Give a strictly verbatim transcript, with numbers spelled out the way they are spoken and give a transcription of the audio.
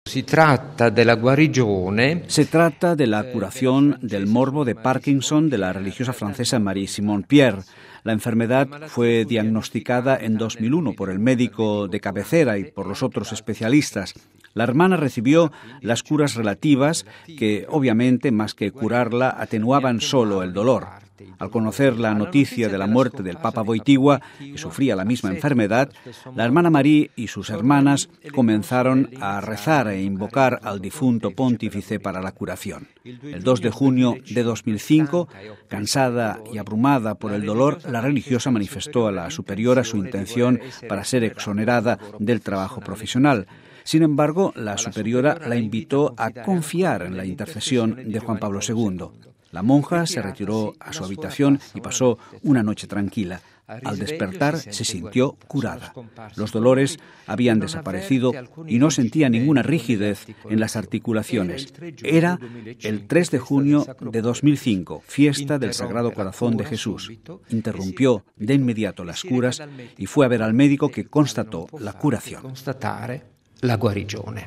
Se trata de la guarigione. Se trata de la curación del morbo de Parkinson de la religiosa francesa Marie-Simone Pierre. La enfermedad fue diagnosticada en dos mil uno por el médico de cabecera y por los otros especialistas. La hermana recibió las curas relativas que, obviamente, más que curarla, atenuaban solo el dolor. Al conocer la noticia de la muerte del Papa Wojtyła, que sufría la misma enfermedad, la hermana Marie y sus hermanas comenzaron a rezar e invocar al difunto pontífice para la curación. El dos de junio de dos mil cinco, cansada y abrumada por el dolor, la religiosa manifestó a la superiora su intención para ser exonerada del trabajo profesional. Sin embargo, la superiora la invitó a confiar en la intercesión de Juan Pablo segundo. La monja se retiró a su habitación y pasó una noche tranquila. Al despertar se sintió curada. Los dolores habían desaparecido y no sentía ninguna rigidez en las articulaciones. Era el tres de junio de dos mil cinco, fiesta del Sagrado Corazón de Jesús. Interrumpió de inmediato las curas y fue a ver al médico que constató la curación. La guarigione.